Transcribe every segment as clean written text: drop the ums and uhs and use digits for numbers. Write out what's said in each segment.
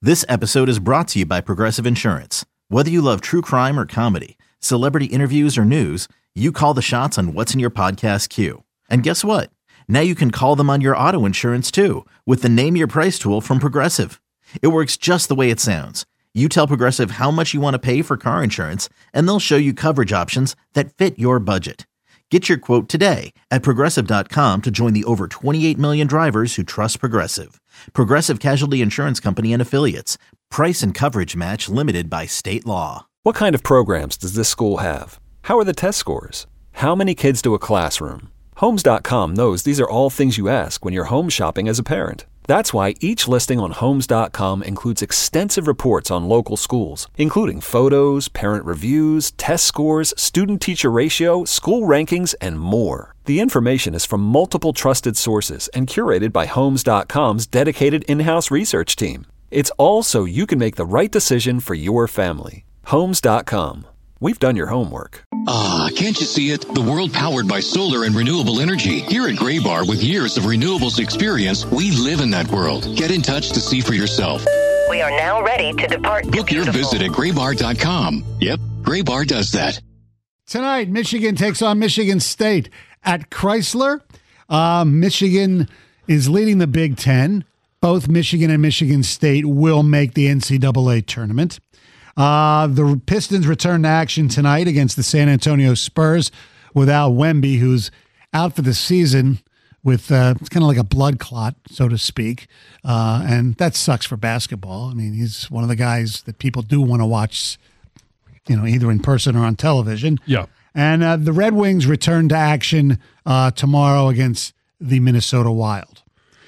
This episode is brought to you by Progressive Insurance. Whether you love true crime or comedy, celebrity interviews or news, you call the shots on what's in your podcast queue. And guess what? Now you can call them on your auto insurance too with the Name Your Price tool from Progressive. It works just the way it sounds. You tell Progressive how much you want to pay for car insurance, and they'll show you coverage options that fit your budget. Get your quote today at Progressive.com to join the over 28 million drivers who trust Progressive. Progressive Casualty Insurance Company and Affiliates. Price and coverage match limited by state law. What kind of programs does this school have? How are the test scores? How many kids to a classroom? Homes.com knows these are all things you ask when you're home shopping as a parent. That's why each listing on Homes.com includes extensive reports on local schools, including photos, parent reviews, test scores, student-teacher ratio, school rankings, and more. The information is from multiple trusted sources and curated by Homes.com's dedicated in-house research team. It's all so you can make the right decision for your family. Homes.com. We've done your homework. Can't you see it? The world powered by solar and renewable energy. Here at Graybar, with years of renewables experience, we live in that world. Get in touch to see for yourself. We are now ready to depart. Book your visit at graybar.com. Yep, Graybar does that. Tonight, Michigan takes on Michigan State at Chrysler. Michigan is leading the Big Ten. Both Michigan and Michigan State will make the NCAA tournament. The Pistons return to action tonight against the San Antonio Spurs without Wemby, who's out for the season with it's kind of like a blood clot, so to speak. And that sucks for basketball. I mean, he's one of the guys that people do want to watch, either in person or on television. Yeah. And the Red Wings return to action tomorrow against the Minnesota Wild.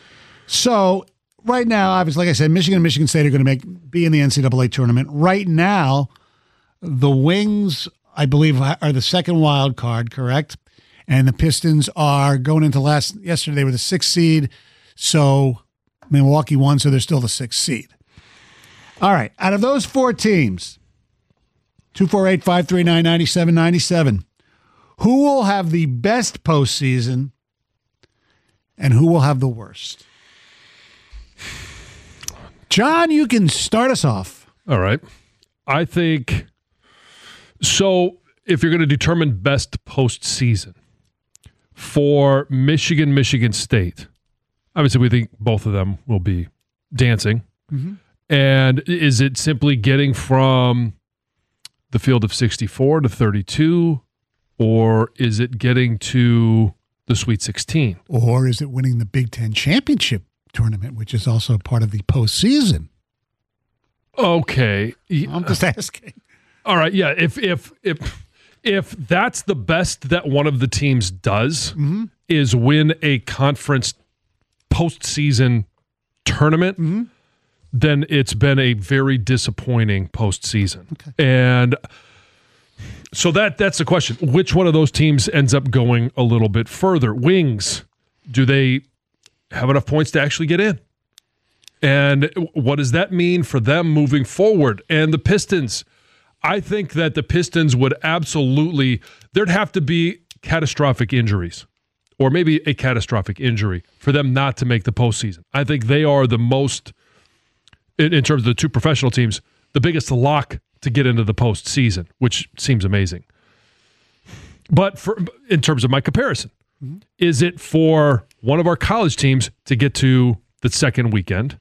So right now, obviously, like I said, Michigan and Michigan State are going to be in the NCAA tournament. Right now, the Wings, I believe, are the second wild card, correct? And the Pistons are going into yesterday, they were the 6th seed. So Milwaukee won, so they're still the 6th seed. All right. Out of those four teams, 248-539-9797, who will have the best postseason and who will have the worst? John, you can start us off. All right. I think, so if you're going to determine best postseason for Michigan, Michigan State, obviously we think both of them will be dancing. Mm-hmm. And is it simply getting from the field of 64 to 32, or is it getting to the Sweet 16? Or is it winning the Big Ten championship tournament, which is also part of the postseason? Okay, I'm just asking. All right, yeah. If that's the best that one of the teams does, mm-hmm. is win a conference postseason tournament, mm-hmm. then it's been a very disappointing postseason. Okay. And so that's the question. Which one of those teams ends up going a little bit further? Wings, do they have enough points to actually get in? And what does that mean for them moving forward? And the Pistons, I think that the Pistons would absolutely, there'd have to be catastrophic injuries, or maybe a catastrophic injury for them not to make the postseason. I think they are the most, in terms of the two professional teams, the biggest lock to get into the postseason, which seems amazing. But in terms of my comparison, mm-hmm. is it for one of our college teams to get to the second weekend?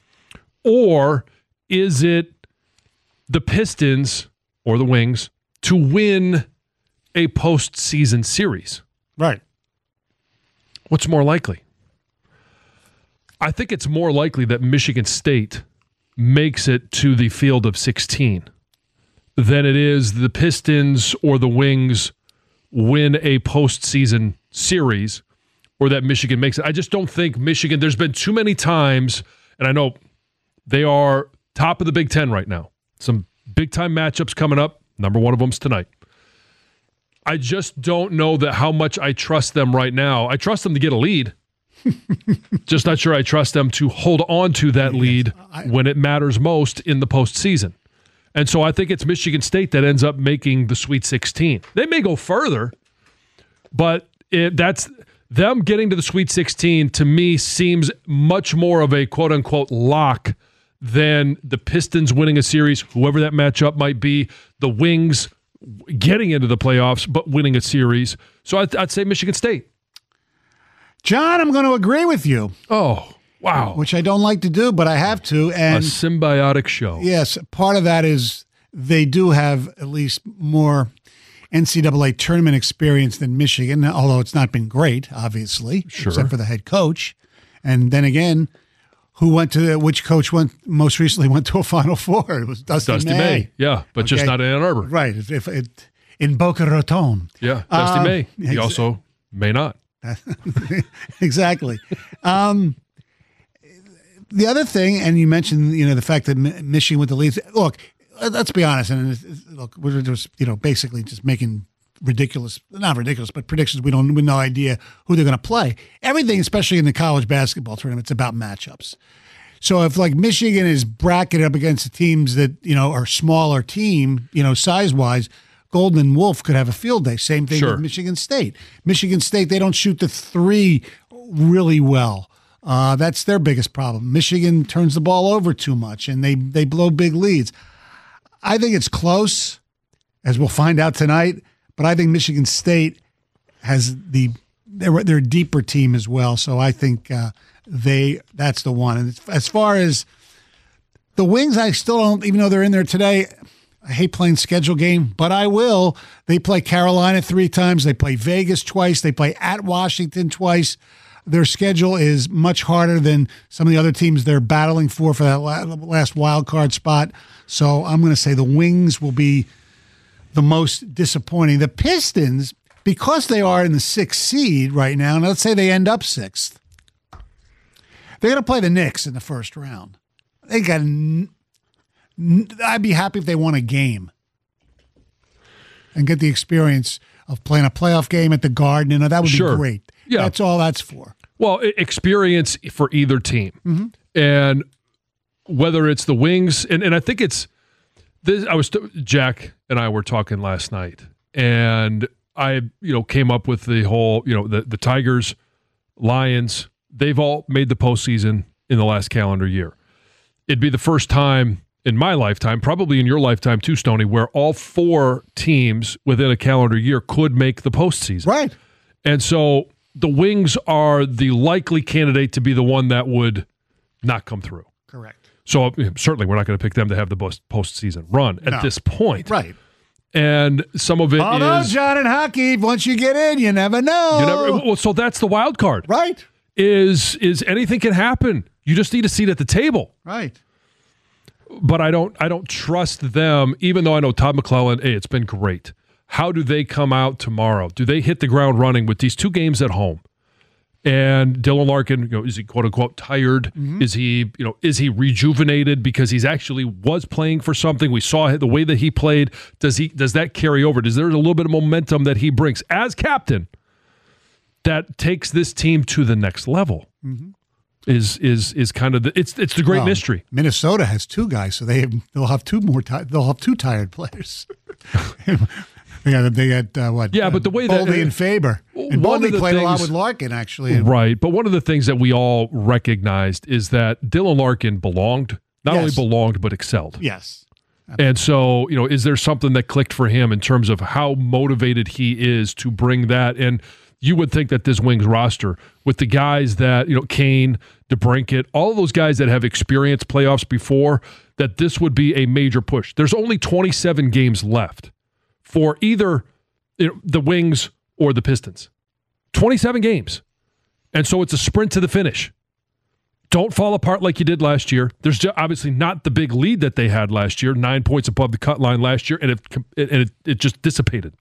Or is it the Pistons or the Wings to win a postseason series? Right. What's more likely? I think it's more likely that Michigan State makes it to the field of 16 than it is the Pistons or the Wings win a postseason series, or that Michigan makes it. I just don't think Michigan, there's been too many times, and I know they are top of the Big Ten right now. Some big-time matchups coming up. Number one of them's tonight. I just don't know that how much I trust them right now. I trust them to get a lead. Just not sure I trust them to hold on to that lead when it matters most in the postseason. And so I think it's Michigan State that ends up making the Sweet 16. They may go further, but that's them getting to the Sweet 16 to me seems much more of a quote-unquote lock than the Pistons winning a series, whoever that matchup might be, the Wings getting into the playoffs but winning a series. So I'd say Michigan State. John, I'm going to agree with you. Oh, wow. Which I don't like to do, but I have to. And a symbiotic show. Yes, part of that is they do have at least more NCAA tournament experience than Michigan, although it's not been great, obviously, except for the head coach. And then again, which coach most recently went to a Final Four? It was Dusty May. Yeah, but just not in Ann Arbor. Right, in Boca Raton. Yeah, Dusty May. He also may not. Exactly. The other thing, and you mentioned, the fact that Michigan with the leads. Look, let's be honest, and look, we're just, basically just making not ridiculous, but predictions. We have no idea who they're going to play. Everything, especially in the college basketball tournament, it's about matchups. So if like Michigan is bracketed up against the teams that, are smaller team, size-wise, Golden Wolf could have a field day. Same thing with Michigan State. Michigan State, they don't shoot the three really well. That's their biggest problem. Michigan turns the ball over too much, and they blow big leads. I think it's close, as we'll find out tonight, but I think Michigan State has they're a deeper team as well. So I think that's the one. And as far as the Wings, I still don't, even though they're in there today, I hate playing schedule game, but I will. They play Carolina 3 times. They play Vegas twice. They play at Washington twice. Their schedule is much harder than some of the other teams they're battling for that last wild card spot. So I'm going to say the Wings will be the most disappointing. The Pistons, because they are in the 6th seed right now, and let's say they end up 6th, they're going to play the Knicks in the first round. I'd be happy if they won a game and get the experience of playing a playoff game at the Garden. That would be great. Yeah. That's all that's for. Well, experience for either team. Mm-hmm. And whether it's the Wings, and I think it's this. Jack and I were talking last night, and I came up with the whole the Tigers, Lions. They've all made the postseason in the last calendar year. It'd be the first time in my lifetime, probably in your lifetime too, Stoney, where all 4 teams within a calendar year could make the postseason. Right. And so the Wings are the likely candidate to be the one that would not come through. Correct. So certainly we're not going to pick them to have the postseason run at this point. Right. And some of it is... John, in hockey, once you get in, you never know. So that's the wild card. Right. Is anything can happen. You just need a seat at the table. Right. But I don't trust them, even though I know Todd McClellan, hey, it's been great. How do they come out tomorrow? Do they hit the ground running with these 2 games at home? And Dylan Larkin, is he quote unquote tired? Mm-hmm. Is he rejuvenated because he's actually was playing for something? We saw the way that he played. Does that carry over? Does there a little bit of momentum that he brings as captain that takes this team to the next level? Mm-hmm. Is kind of it's the great mystery. Minnesota has 2 guys, so they'll have 2 more. They'll have 2 tired players. They got what? Yeah, but the way that Boldy and Faber, and Boldy played a lot with Larkin, actually. Right, but one of the things that we all recognized is that Dylan Larkin not only belonged but excelled. Yes, absolutely. And so is there something that clicked for him in terms of how motivated he is to bring that? And you would think that this Wings roster, with the guys that Kane, DeBrincat, all of those guys that have experienced playoffs before, that this would be a major push. There's only 27 games left for either the Wings or the Pistons. 27 games. And so it's a sprint to the finish. Don't fall apart like you did last year. There's obviously not the big lead that they had last year, 9 points above the cut line last year, and it just dissipated.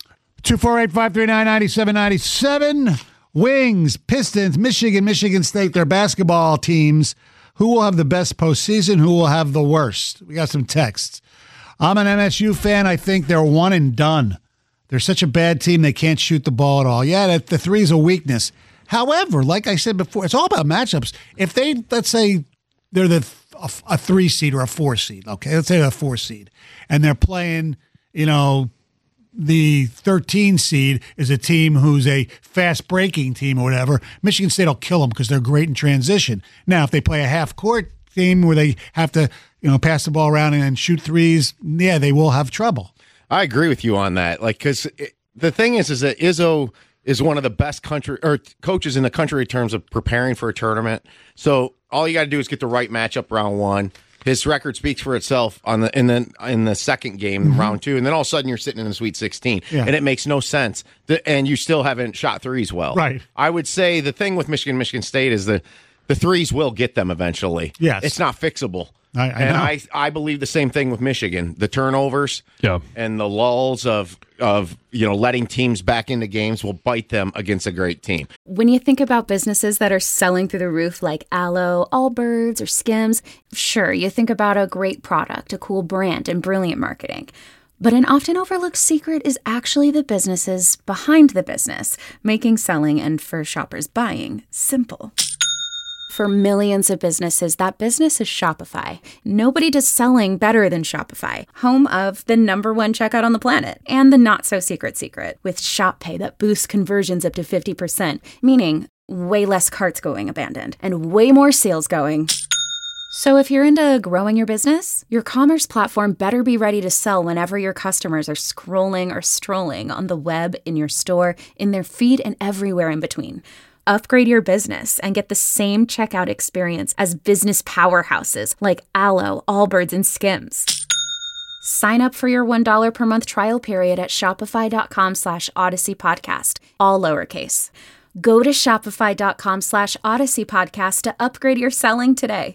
248-539-9797. Wings, Pistons, Michigan State, their basketball teams. Who will have the best postseason? Who will have the worst? We got some texts. I'm an MSU fan. I think they're one and done. They're such a bad team, they can't shoot the ball at all. Yeah, the 3 is a weakness. However, like I said before, it's all about matchups. If they, let's say, they're a 3 seed or a 4 seed, okay? Let's say they're a 4 seed, and they're playing, the 13 seed is a team who's a fast-breaking team or whatever. Michigan State will kill them because they're great in transition. Now, if they play a half-court team where they have to, pass the ball around and shoot threes, yeah, they will have trouble. I agree with you on that. Because the thing is that Izzo is one of the best coaches in the country in terms of preparing for a tournament. So all you got to do is get the right matchup round one. His record speaks for itself in the second game, round two, and then all of a sudden you're sitting in the Sweet 16, and it makes no sense. And you still haven't shot threes well. Right. I would say the thing with Michigan State is the threes will get them eventually. Yes. It's not fixable. I believe the same thing with Michigan. The turnovers and the lulls of letting teams back into games will bite them against a great team. When you think about businesses that are selling through the roof like Aloe, Allbirds, or Skims, sure, you think about a great product, a cool brand, and brilliant marketing. But an often overlooked secret is actually the businesses behind the business, making selling and for shoppers buying simple. For millions of businesses, that business is Shopify. Nobody does selling better than Shopify, home of the #1 checkout on the planet, and the not-so-secret secret, with Shop Pay that boosts conversions up to 50%, meaning way less carts going abandoned, and way more sales going. So if you're into growing your business, your commerce platform better be ready to sell whenever your customers are scrolling or strolling on the web, in your store, in their feed, and everywhere in between. Upgrade your business and get the same checkout experience as business powerhouses like Aloe, Allbirds, and Skims. Sign up for your $1 per month trial period at shopify.com/Odyssey Podcast, all lowercase. Go to shopify.com/Odyssey Podcast to upgrade your selling today.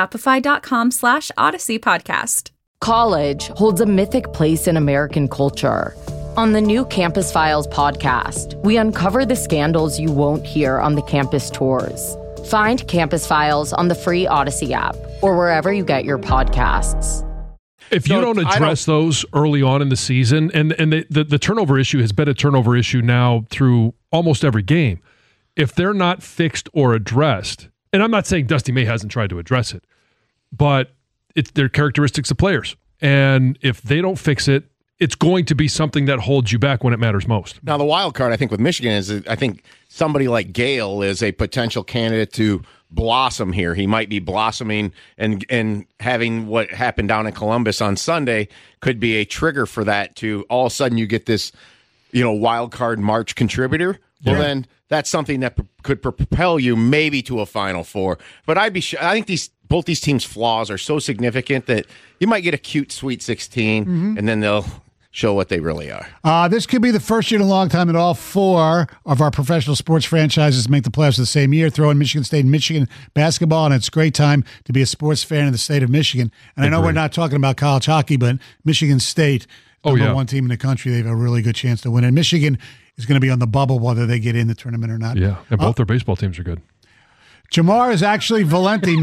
Shopify.com/Odyssey Podcast. College holds a mythic place in American culture. On the new Campus Files podcast, we uncover the scandals you won't hear on the campus tours. Find Campus Files on the free Odyssey app or wherever you get your podcasts. If you don't address those early on in the season, and the turnover issue has been a turnover issue now through almost every game, if they're not fixed or addressed, and I'm not saying Dusty May hasn't tried to address it, but they're characteristics of players. And if they don't fix it, it's going to be something that holds you back when it matters most. Now, the wild card, I think, with Michigan is I think somebody like Gale is a potential candidate to blossom here. He might be blossoming, and having what happened down in Columbus on Sunday could be a trigger for that to all of a sudden you get this, wild card March contributor. Well, then that's something that could propel you maybe to a Final Four. But I think both these teams' flaws are so significant that you might get a cute Sweet 16, and then they'll show what they really are. This could be the first year in a long time that all four of our professional sports franchises make the playoffs the same year. Throw in Michigan State and Michigan basketball, and it's a great time to be a sports fan in the state of Michigan. And I know we're not talking about college hockey, but Michigan State, number one team in the country, they have a really good chance to win. And Michigan is going to be on the bubble whether they get in the tournament or not. Yeah, and both their baseball teams are good. Jamar is actually Valenti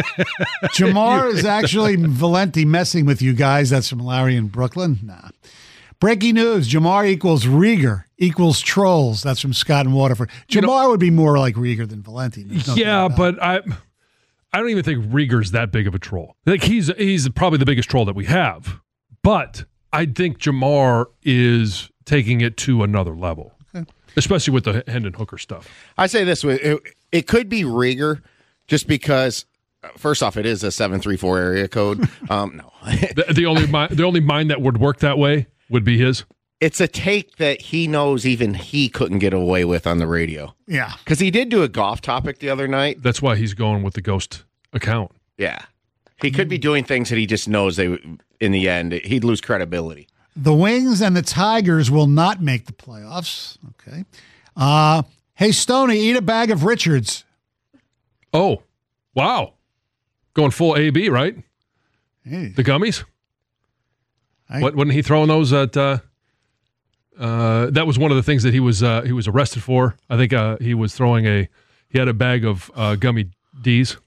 messing with you guys. That's from Larry in Brooklyn. Nah. Breaking news: Jamar equals Rieger equals trolls. That's from Scott in Waterford. Jamar would be more like Rieger than Valenti. But I don't even think Rieger's that big of a troll. Like he's probably the biggest troll that we have. But I think Jamar is taking it to another level, especially with the Hendon Hooker stuff. I say this way. It could be Rieger just because, first off, it is a 734 area code. No. the only mind that would work that way would be his. It's a take that he knows even he couldn't get away with on the radio. Yeah. Because he did do a golf topic the other night. That's why he's going with the ghost account. Yeah. He could be doing things that he just knows in the end, he'd lose credibility. The Wings and the Tigers will not make the playoffs. Okay. Hey, Stoney, eat a bag of Richards. Oh, wow. Going full AB, right? Hey. The gummies? Wasn't he throwing those at... that was one of the things that he was arrested for. I think he was throwing he had a bag of gummy D's.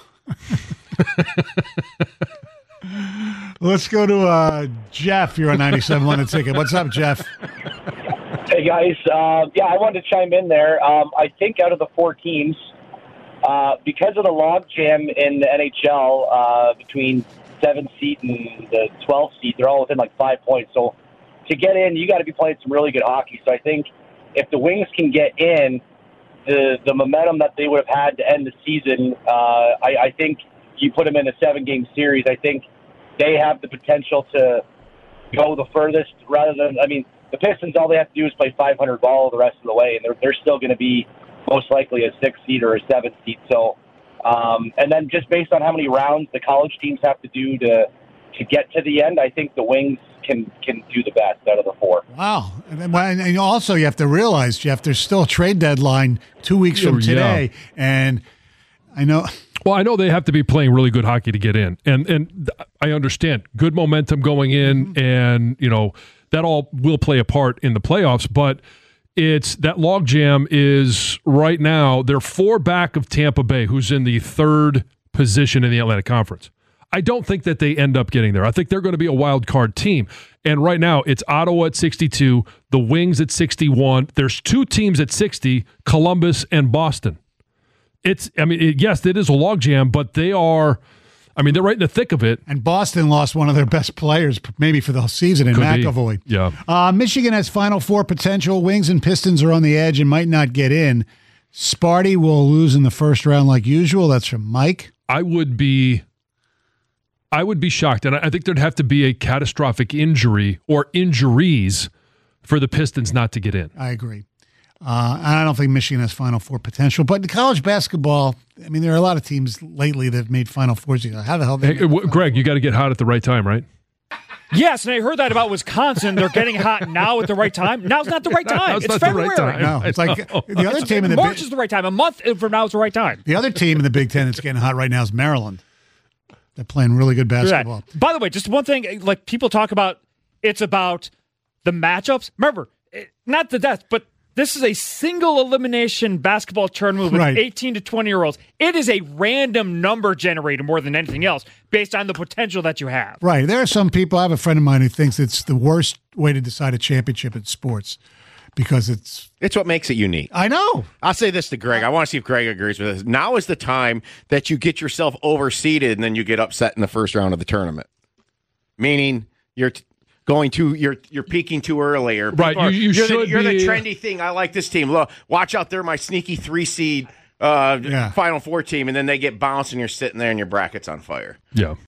Let's go to Jeff. You're on 97.1 The Ticket. What's up, Jeff? Hey, guys. I wanted to chime in there. I think out of the four teams, because of the log jam in the NHL between 7th seed and the 12th seed, they're all within like 5 points. So to get in, you got to be playing some really good hockey. So I think if the Wings can get in, the momentum that they would have had to end the season, I think you put them in a 7-game series, I think they have the potential to go the furthest rather than, the Pistons, all they have to do is play 500 ball the rest of the way, and they're still going to be most likely a 6 seed or a 7 seed. So, and then just based on how many rounds the college teams have to do to get to the end, I think the Wings can do the best out of the 4. Wow. And also you have to realize, Jeff, there's still a trade deadline 2 weeks from today. Yeah. And I know... Well, I know they have to be playing really good hockey to get in. And I understand. Good momentum going in, and, that all will play a part in the playoffs, but it's that logjam is right now, they're 4 back of Tampa Bay, who's in the 3rd position in the Atlantic Conference. I don't think that they end up getting there. I think they're going to be a wild card team. And right now, it's Ottawa at 62, the Wings at 61. There's 2 teams at 60, Columbus and Boston. Yes, it is a logjam, but they are... they're right in the thick of it. And Boston lost one of their best players, maybe for the whole season, in McAvoy. Yeah. Michigan has Final Four potential. Wings and Pistons are on the edge and might not get in. Sparty will lose in the first round like usual. That's from Mike. I would be shocked, and I think there'd have to be a catastrophic injury or injuries for the Pistons not to get in. I agree. I don't think Michigan has Final Four potential. But in college basketball, there are a lot of teams lately that have made Final Fours. How the hell? Greg, you got to get hot at the right time, right? Yes, and I heard that about Wisconsin. They're getting hot now at the right time. Now's not the right time. It's February. Right time. No, it's like the other team in the March is the right time. A month from now is the right time. The other team in the Big Ten that's getting hot right now is Maryland. They're playing really good basketball. Right. By the way, just one thing, like people talk about, it's about the matchups. Remember, not the death, but this is a single elimination basketball tournament with 18 to 20-year-olds. It is a random number generator more than anything else based on the potential that you have. Right. There are some people, I have a friend of mine who thinks it's the worst way to decide a championship in sports because it's what makes it unique. I know. I'll say this to Greg. I want to see if Greg agrees with this. Now is the time that you get yourself overseeded and then you get upset in the first round of the tournament. Meaning you're peaking too early, or right? You're the trendy thing. I like this team. Look, watch out there, my sneaky 3 seed Final Four team, and then they get bounced, and you're sitting there, and your bracket's on fire. Yeah,